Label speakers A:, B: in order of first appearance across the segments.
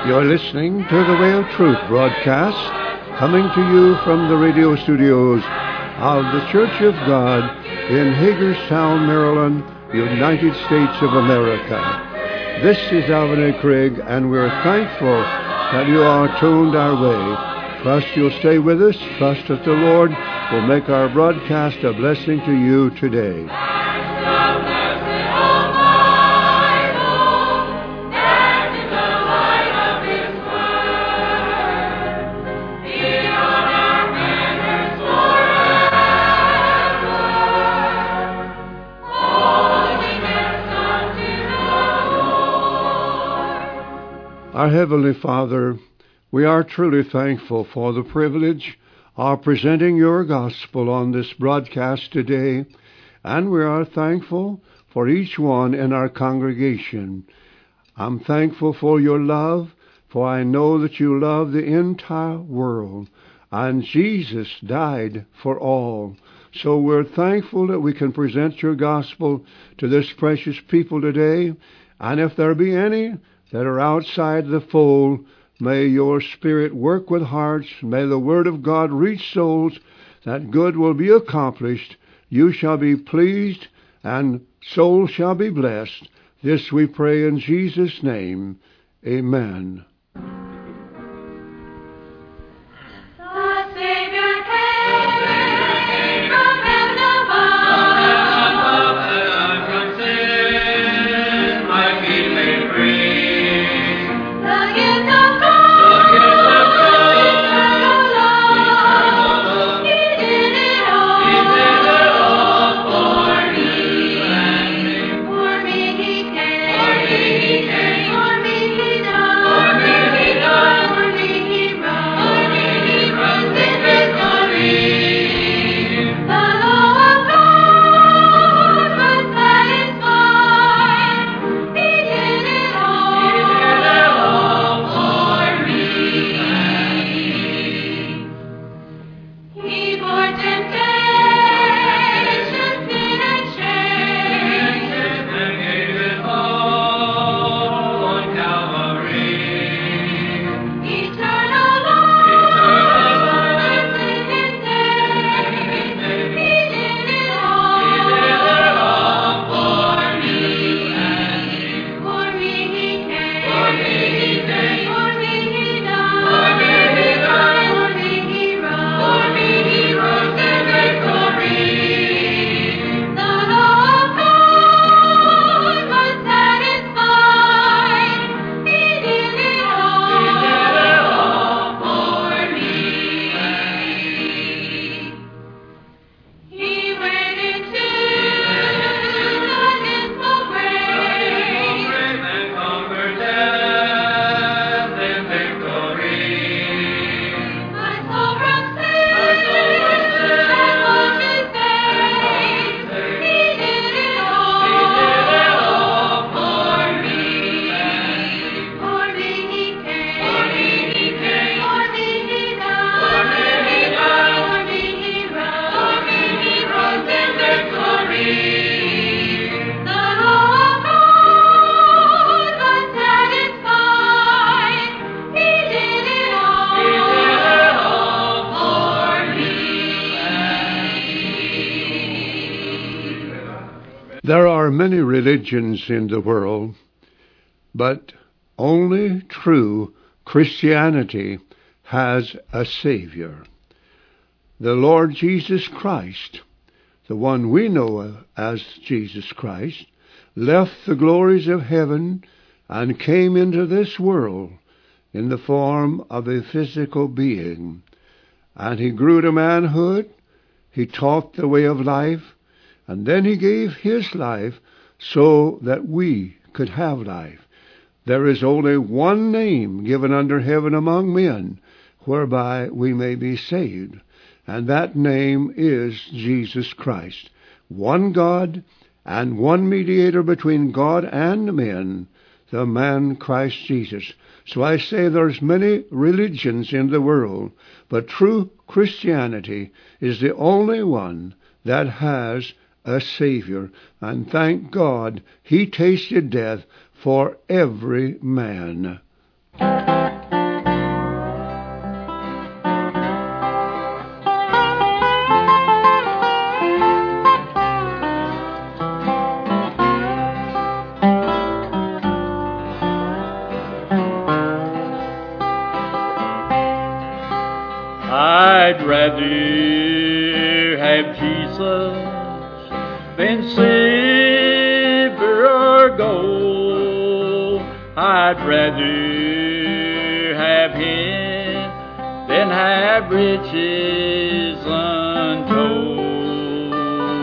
A: You're listening to the Way of Truth broadcast, coming to you from the radio studios of the Church of God in Hagerstown, Maryland, United States of America. This is Alvin A. Craig, and we're thankful that you are tuned our way. Trust you'll stay with us. Trust that the Lord will make our broadcast a blessing to you today. Our Heavenly Father, we are truly thankful for the privilege of presenting your gospel on this broadcast today, and we are thankful for each one in our congregation. I'm thankful for your love, for I know that you love the entire world, and Jesus died for all. So we're thankful that we can present your gospel to this precious people today, and if there be any that are outside the fold, may your Spirit work with hearts. May the Word of God reach souls, that good will be accomplished. You shall be pleased, and souls shall be blessed. This we pray in Jesus' name. Amen. There are many religions in the world, but only true Christianity has a Savior. The Lord Jesus Christ, the one we know as Jesus Christ, left the glories of heaven and came into this world in the form of a physical being. And he grew to manhood, he taught the way of life, and then he gave his life so that we could have life. There is only one name given under heaven among men whereby we may be saved, and that name is Jesus Christ. One God and one mediator between God and men, the man Christ Jesus. So I say there's many religions in the world, but true Christianity is the only one that has a Savior, and thank God he tasted death for every man.
B: I'd rather have Jesus than silver or gold. I'd rather have Him than have riches untold.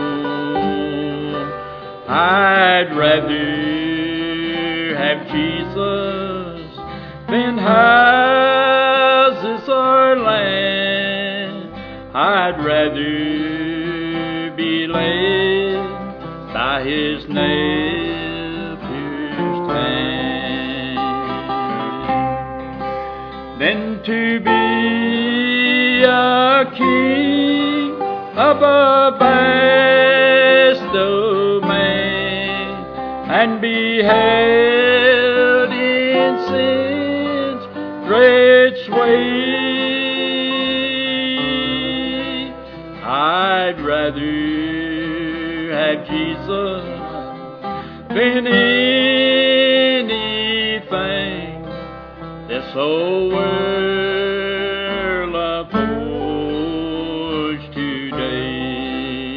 B: I'd rather have Jesus than houses or land. I'd rather be led by His nail-pierced hand than to be a king of a vast domain and be held in sin's great sway. I'd rather have Jesus than anything this whole world affords today.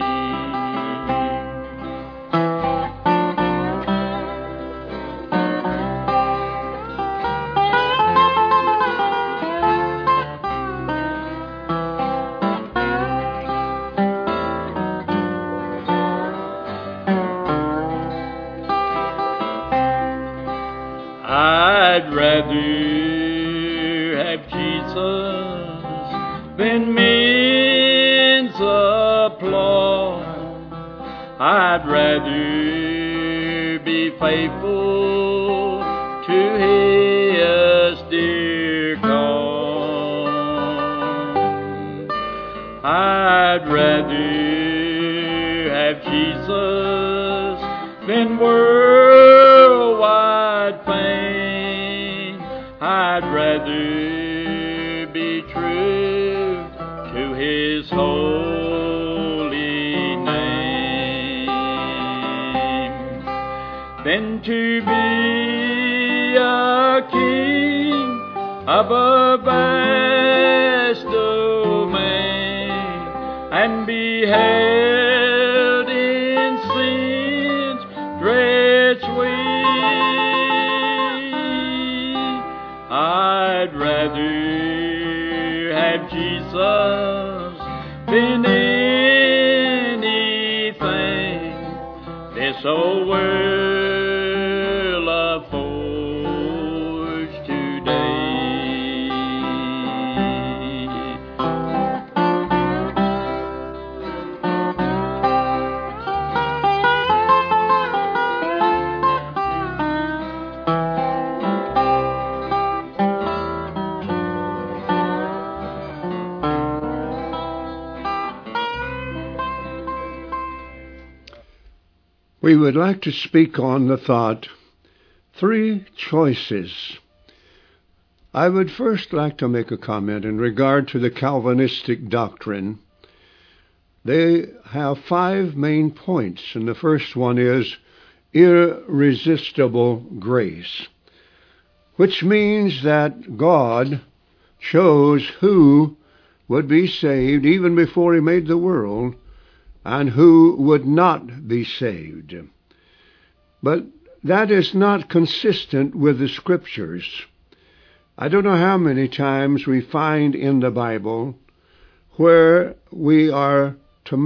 B: I'd rather have Jesus than men's applause. I'd rather be faithful to His dear cause. I'd rather have Jesus than worldwide fame. I'd rather be true to His holy name than to be a king of a vast domain and be held in sin's dread sway. I'd rather have Jesus than anything this old world affords today.
A: We would like to speak on the thought, 3 choices. I would first like to make a comment in regard to the Calvinistic doctrine. They have 5 main points, and the first one is irresistible grace, which means that God chose who would be saved even before He made the world, and who would not be saved. But that is not consistent with the Scriptures. I don't know how many times we find in the Bible where we are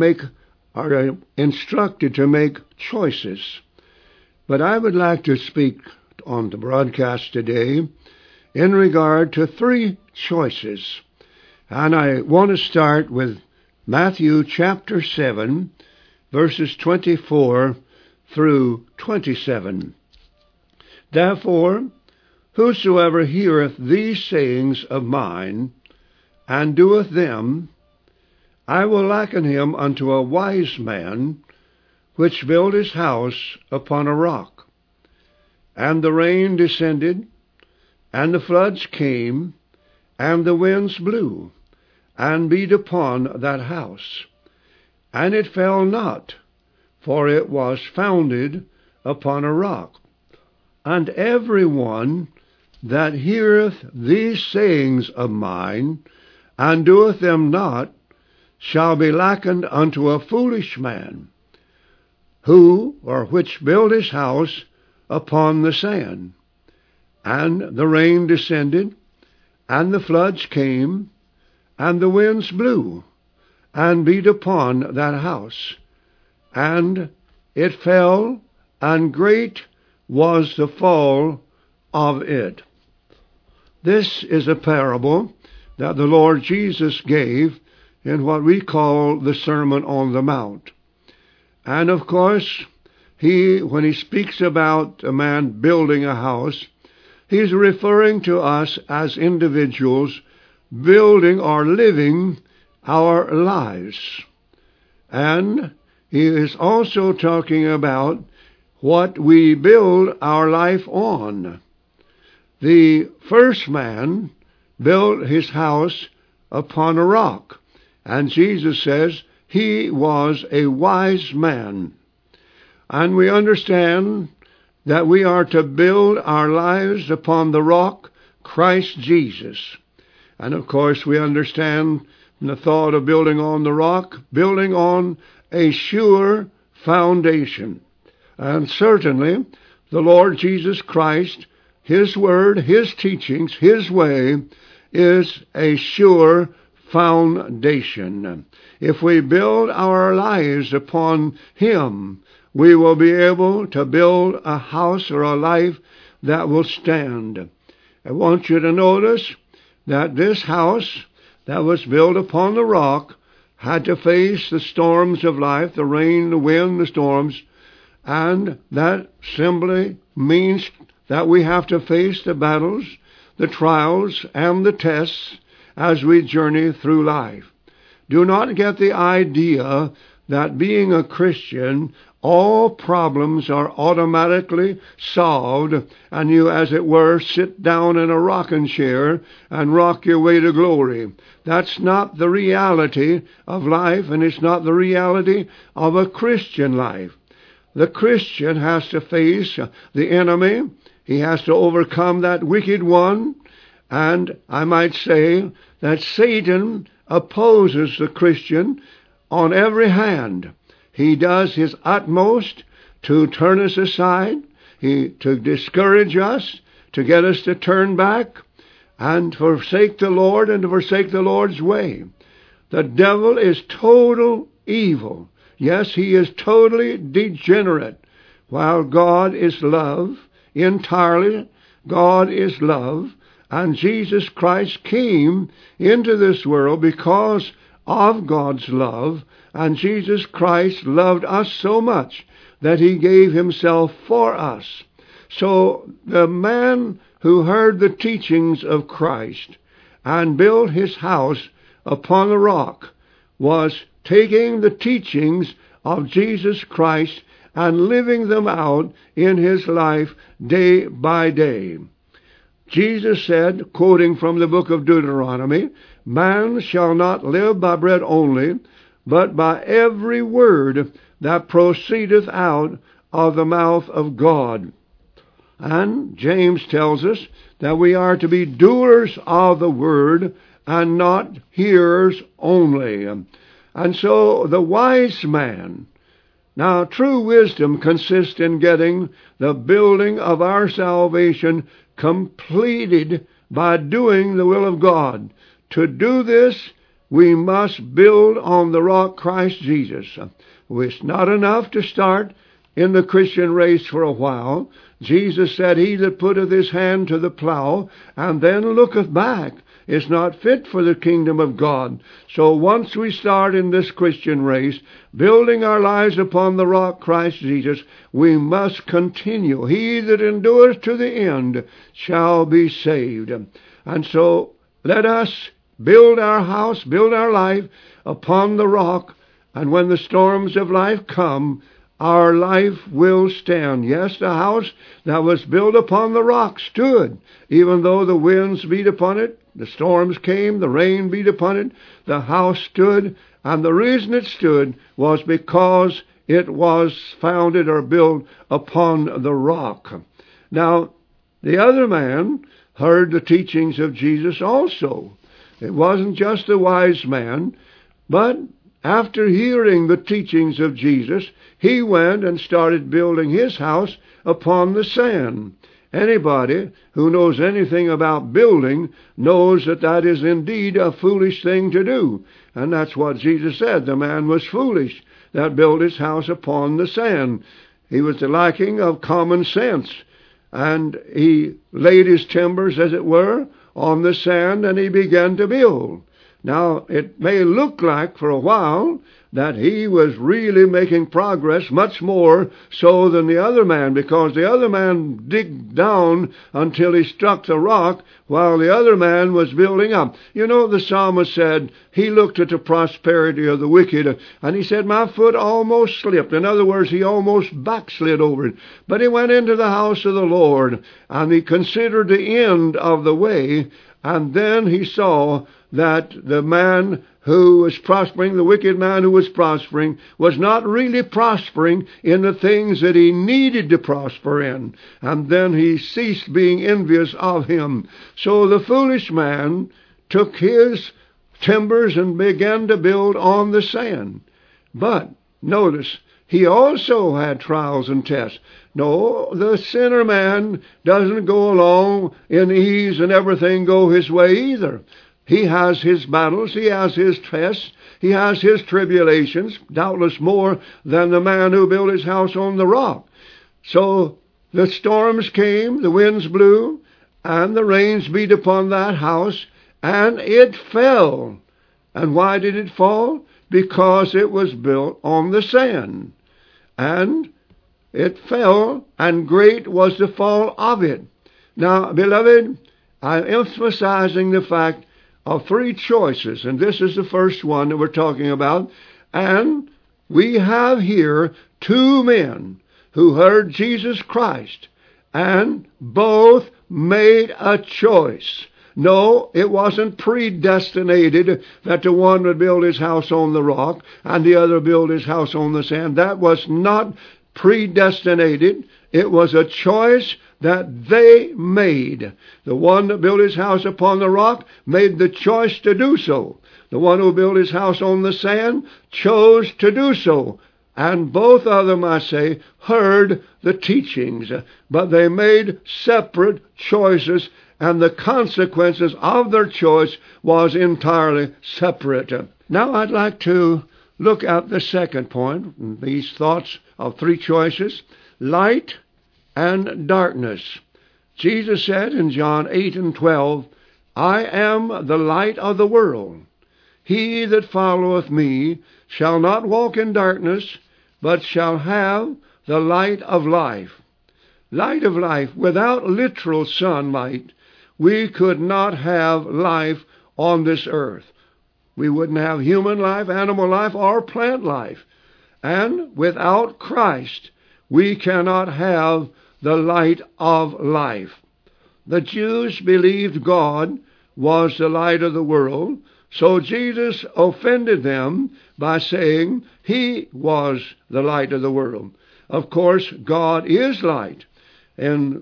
A: instructed to make choices. But I would like to speak on the broadcast today in regard to 3 choices. And I want to start with Matthew chapter 7, verses 24 through 27. Therefore, whosoever heareth these sayings of mine, and doeth them, I will liken him unto a wise man, which built his house upon a rock. And the rain descended, and the floods came, and the winds blew, and beat upon that house. And it fell not, for it was founded upon a rock. And every one that heareth these sayings of mine, and doeth them not, shall be likened unto a foolish man, who or which built his house upon the sand. And the rain descended, and the floods came, and the winds blew, and beat upon that house. And it fell, and great was the fall of it. This is a parable that the Lord Jesus gave in what we call the Sermon on the Mount. And of course, when he speaks about a man building a house, he's referring to us as individuals building or living our lives. And he is also talking about what we build our life on. The first man built his house upon a rock, and Jesus says he was a wise man. And we understand that we are to build our lives upon the rock, Christ Jesus. And of course we understand the thought of building on the rock, building on a sure foundation. And certainly the Lord Jesus Christ, His Word, His teachings, His way is a sure foundation. If we build our lives upon Him, we will be able to build a house or a life that will stand. I want you to notice that this house that was built upon the rock had to face the storms of life, the rain, the wind, the storms, and that simply means that we have to face the battles, the trials, and the tests as we journey through life. Do not get the idea that being a Christian, all problems are automatically solved, and you, as it were, sit down in a rocking chair and rock your way to glory. That's not the reality of life, and it's not the reality of a Christian life. The Christian has to face the enemy. He has to overcome that wicked one. And I might say that Satan opposes the Christian on every hand. He does his utmost to turn us aside, to discourage us, to get us to turn back and forsake the Lord and to forsake the Lord's way. The devil is total evil. Yes, he is totally degenerate, while God is love. Entirely, God is love, and Jesus Christ came into this world because of God's love, and Jesus Christ loved us so much that He gave Himself for us. So the man who heard the teachings of Christ and built his house upon the rock was taking the teachings of Jesus Christ and living them out in his life day by day. Jesus said, quoting from the book of Deuteronomy, "Man shall not live by bread only, but by every word that proceedeth out of the mouth of God." And James tells us that we are to be doers of the word and not hearers only. And so the wise man. Now, true wisdom consists in getting the building of our salvation completed by doing the will of God. To do this, we must build on the rock Christ Jesus. It's not enough to start in the Christian race for a while. Jesus said, "He that putteth his hand to the plow and then looketh back is not fit for the kingdom of God." So once we start in this Christian race, building our lives upon the rock Christ Jesus, we must continue. "He that endures to the end shall be saved." And so let us build our house, build our life upon the rock, and when the storms of life come, our life will stand. Yes, the house that was built upon the rock stood, even though the winds beat upon it, the storms came, the rain beat upon it, the house stood, and the reason it stood was because it was founded or built upon the rock. Now, the other man heard the teachings of Jesus also, It wasn't just a wise man, but after hearing the teachings of Jesus, he went and started building his house upon the sand. Anybody who knows anything about building knows that that is indeed a foolish thing to do. And that's what Jesus said. The man was foolish that built his house upon the sand. He was lacking of common sense. And he laid his timbers, as it were, on the sand, and he began to build. Now, it may look like for a while that he was really making progress, much more so than the other man, because the other man digged down until he struck the rock, while the other man was building up. You know, the psalmist said, he looked at the prosperity of the wicked, and he said, my foot almost slipped. In other words, he almost backslid over it. But he went into the house of the Lord, and he considered the end of the way, and then he saw that the man who was prospering, the wicked man who was prospering, was not really prospering in the things that he needed to prosper in. And then he ceased being envious of him. So the foolish man took his timbers and began to build on the sand. But, notice, he also had trials and tests. No, the sinner man doesn't go along in ease and everything go his way either. He has his battles, he has his tests, he has his tribulations, doubtless more than the man who built his house on the rock. So the storms came, the winds blew, and the rains beat upon that house, and it fell. And why did it fall? Because it was built on the sand. And it fell, and great was the fall of it. Now, beloved, I'm emphasizing the fact of three choices, and this is the first one that we're talking about. And we have here two men who heard Jesus Christ, and both made a choice. No, it wasn't predestinated that the one would build his house on the rock and the other build his house on the sand. That was not predestinated. It was a choice that they made. The one that built his house upon the rock made the choice to do so. The one who built his house on the sand chose to do so. And both of them, I say, heard the teachings, but they made separate choices, and the consequences of their choice was entirely separate. Now I'd like to look at the second point, these thoughts of three choices: light and darkness. Jesus said in John 8:12, I am the light of the world. He that followeth me shall not walk in darkness, but shall have the light of life. Light of life. Without literal sunlight, we could not have life on this earth. We wouldn't have human life, animal life, or plant life. And without Christ, we cannot have the light of life. The Jews believed God was the light of the world, so Jesus offended them by saying he was the light of the world. Of course, God is light. In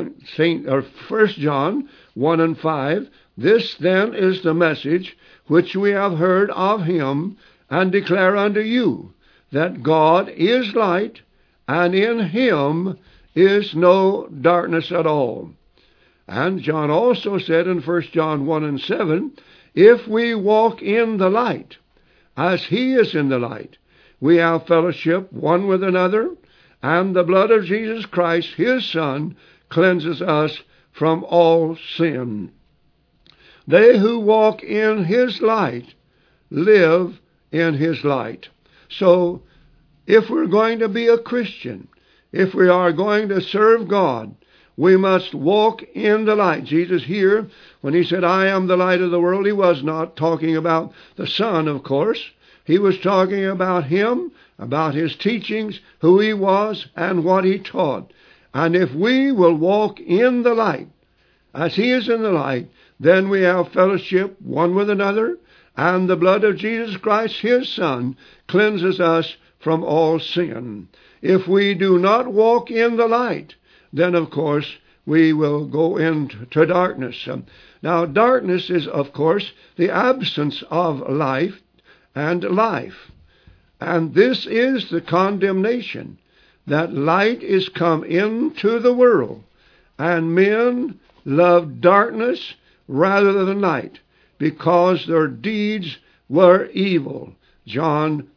A: 1 John 1 and 5, this then is the message which we have heard of him and declare unto you, that God is light, and in him is no darkness at all. And John also said in 1 John 1 and 7, if we walk in the light, as he is in the light, we have fellowship one with another, and the blood of Jesus Christ, his Son, cleanses us from all sin. They who walk in his light live in his light. So, if we're going to be a Christian, if we are going to serve God, we must walk in the light. Jesus here, when he said, I am the light of the world, he was not talking about the sun, of course. He was talking about him, about his teachings, who he was, and what he taught. And if we will walk in the light, as he is in the light, then we have fellowship one with another, and the blood of Jesus Christ, his Son, cleanses us from all sin. If we do not walk in the light, then of course we will go into darkness. Now, darkness is, of course, the absence of life and life. And this is the condemnation, that light is come into the world, and men love darkness rather than light, because their deeds were evil. John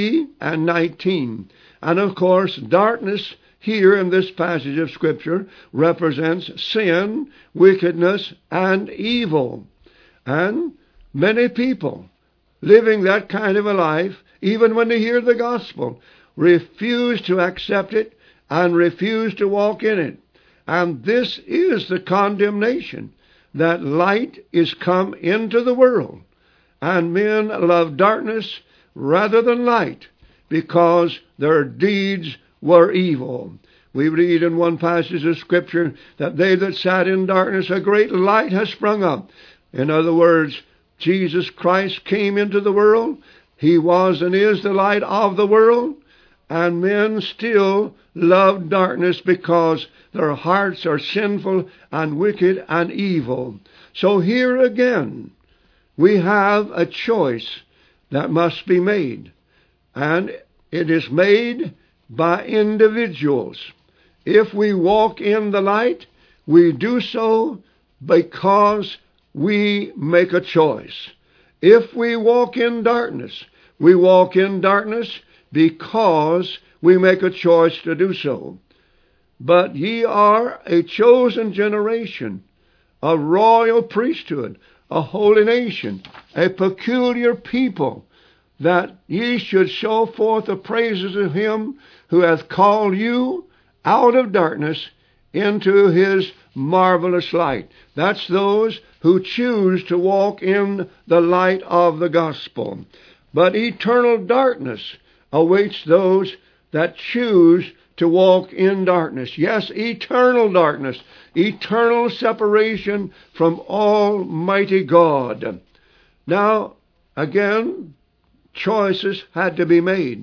A: 3:19. And of course, darkness here in this passage of Scripture represents sin, wickedness, and evil. And many people living that kind of a life, even when they hear the gospel, refuse to accept it and refuse to walk in it. And this is the condemnation, that light is come into the world, and men love darkness rather than light, because their deeds were evil. We read in one passage of Scripture that they that sat in darkness, a great light has sprung up. In other words, Jesus Christ came into the world. He was and is the light of the world. And men still love darkness because their hearts are sinful and wicked and evil. So here again, we have a choice that must be made. And it is made by individuals. If we walk in the light, we do so because we make a choice. If we walk in darkness, we walk in darkness because we make a choice to do so. But ye are a chosen generation, a royal priesthood, a holy nation, a peculiar people, that ye should show forth the praises of him who hath called you out of darkness into his marvelous light. That's those who choose to walk in the light of the gospel. But eternal darkness awaits those that choose to walk in darkness. Yes, eternal darkness, eternal separation from Almighty God. Now, again, choices had to be made.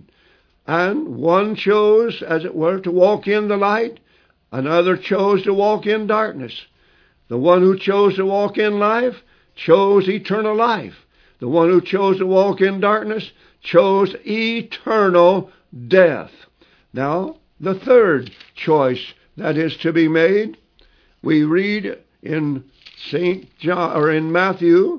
A: And one chose, as it were, to walk in the light. Another chose to walk in darkness. The one who chose to walk in life chose eternal life. The one who chose to walk in darkness chose eternal death. Now, the third choice that is to be made, we read in St. John, or in Matthew,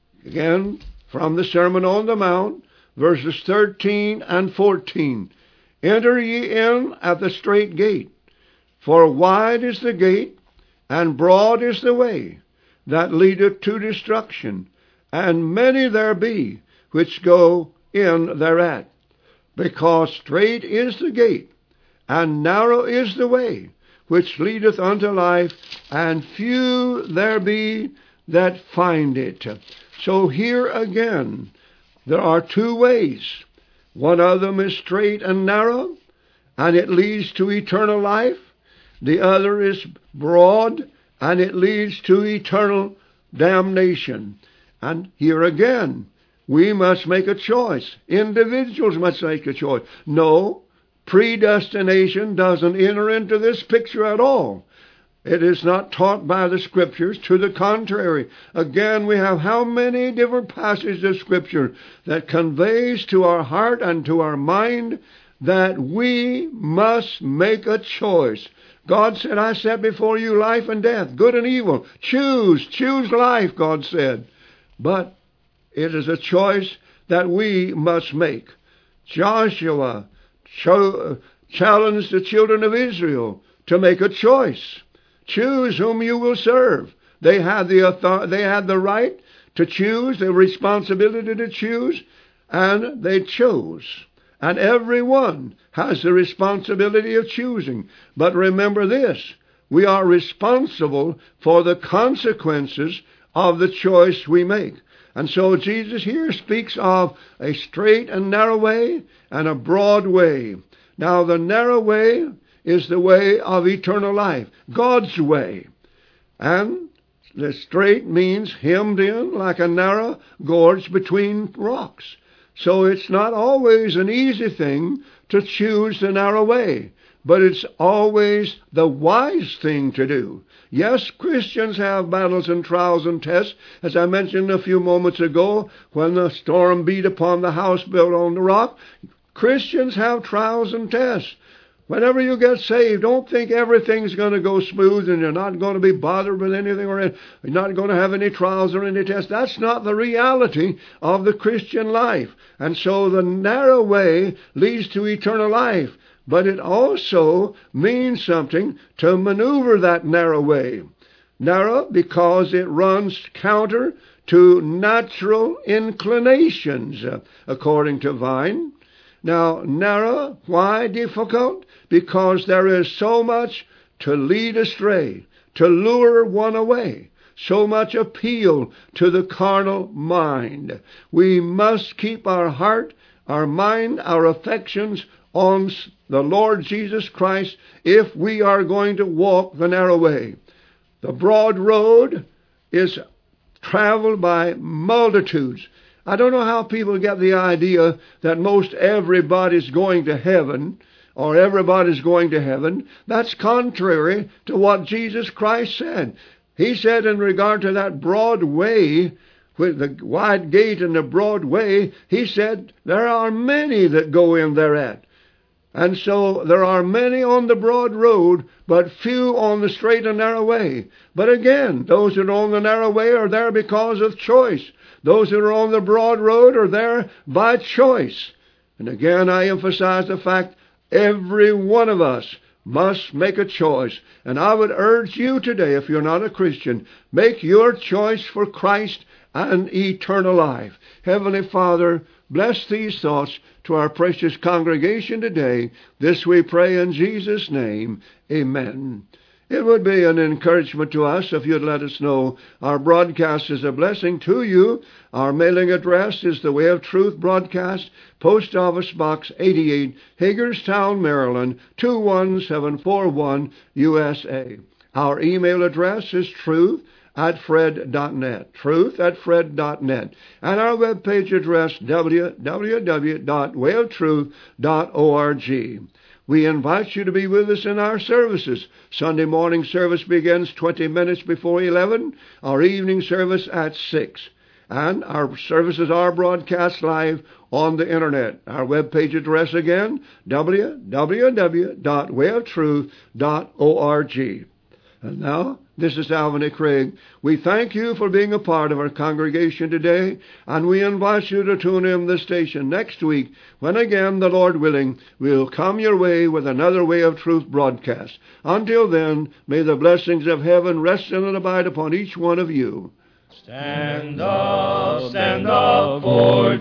A: again from the Sermon on the Mount, verses 13 and 14. Enter ye in at the strait gate, for wide is the gate, and broad is the way that leadeth to destruction, and many there be which go in thereat. Because strait is the gate, and narrow is the way which leadeth unto life, and few there be that find it. So here again, there are two ways. One of them is straight and narrow, and it leads to eternal life. The other is broad, and it leads to eternal damnation. And here again, we must make a choice. Individuals must make a choice. No, predestination doesn't enter into this picture at all. It is not taught by the Scriptures. To the contrary, again, we have how many different passages of Scripture that conveys to our heart and to our mind that we must make a choice. God said, I set before you life and death, good and evil. Choose life, God said. But it is a choice that we must make. Joshua challenged the children of Israel to make a choice. Choose whom you will serve. They had the right to choose, the responsibility to choose, and they chose. And everyone has the responsibility of choosing. But remember this, we are responsible for the consequences of the choice we make. And so Jesus here speaks of a straight and narrow way and a broad way. Now the narrow way is the way of eternal life, God's way. And the straight means hemmed in like a narrow gorge between rocks. So it's not always an easy thing to choose the narrow way. but it's always the wise thing to do. Yes, Christians have battles and trials and tests, as I mentioned a few moments ago, when the storm beat upon the house built on the rock. Christians have trials and tests. Whenever you get saved, don't think everything's going to go smooth and you're not going to be bothered with anything or you're not going to have any trials or any tests. That's not the reality of the Christian life. And so the narrow way leads to eternal life. But it also means something to maneuver that narrow way. Narrow because it runs counter to natural inclinations, according to Vine. Now, narrow, why difficult? Because there is so much to lead astray, to lure one away, so much appeal to the carnal mind. We must keep our heart, our mind, our affections on the Lord Jesus Christ if we are going to walk the narrow way. The broad road is traveled by multitudes. I don't know how people get the idea that most everybody's going to heaven, or everybody's going to heaven. That's contrary to what Jesus Christ said. He said in regard to that broad way, with the wide gate and the broad way, he said, there are many that go in thereat. And so there are many on the broad road, but few on the straight and narrow way. But again, those that are on the narrow way are there because of choice. Those that are on the broad road are there by choice. And again, I emphasize the fact every one of us must make a choice. And I would urge you today, if you're not a Christian, make your choice for Christ and eternal life. Heavenly Father, bless these thoughts to our precious congregation today. This we pray in Jesus' name. Amen. It would be an encouragement to us if you'd let us know our broadcast is a blessing to you. Our mailing address is the Way of Truth Broadcast, Post Office Box 88, Hagerstown, Maryland, 21741, USA. Our email address is truth@fred.net, truth@fred.net, and our webpage address, www.wayoftruth.org. We invite you to be with us in our services. Sunday morning service begins 20 minutes before 11, our evening service at 6. And our services are broadcast live on the Internet. Our webpage address again, www.wayoftruth.org. And now, this is Alvin A. Craig. We thank you for being a part of our congregation today, and we invite you to tune in this station next week when again, the Lord willing, we'll come your way with another Way of Truth broadcast. Until then, may the blessings of heaven rest and abide upon each one of you.
B: Stand up for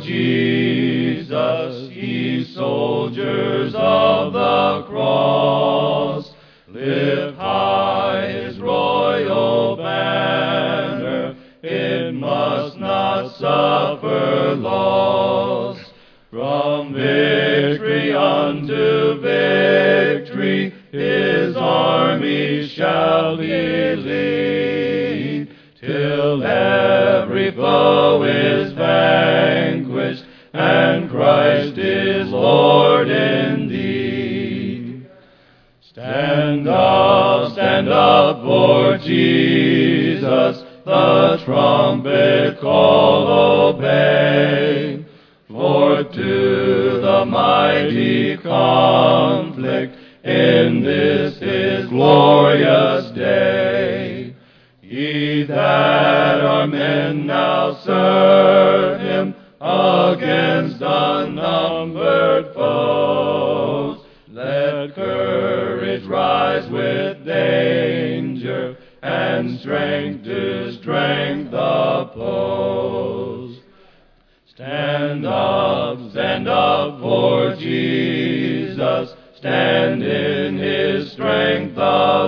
B: Jesus, ye soldiers of the cross. Lift high his royal banner, it must not suffer loss. From victory unto victory, his army shall he lead, till every foe is vanquished, and Christ is Lord indeed. Stand up for Jesus, the trumpet call obey. For to the mighty conflict in this his glorious day, ye that are men now serve him against unnumbered foes. Let courage rise with danger, and strength to strength oppose. Stand up for Jesus, stand in his strength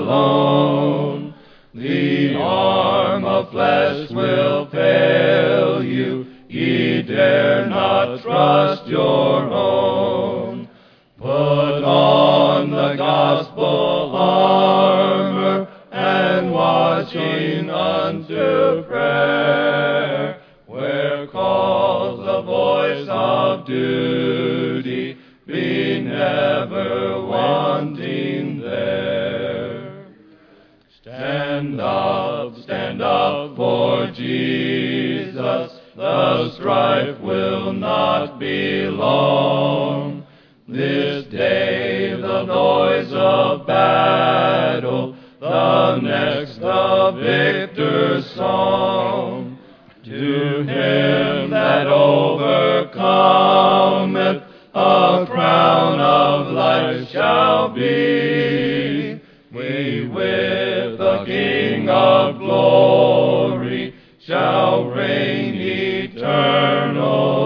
B: alone. The arm of flesh will fail you, ye dare not trust your own. Put on the gospel armor, and watching unto prayer, where calls the voice of duty, be never wanting up for Jesus. The strife will not be long. This day the noise of battle, the next the victor's song. To him that overcometh, a crown of life shall be. We with the King of glory shall reign eternal.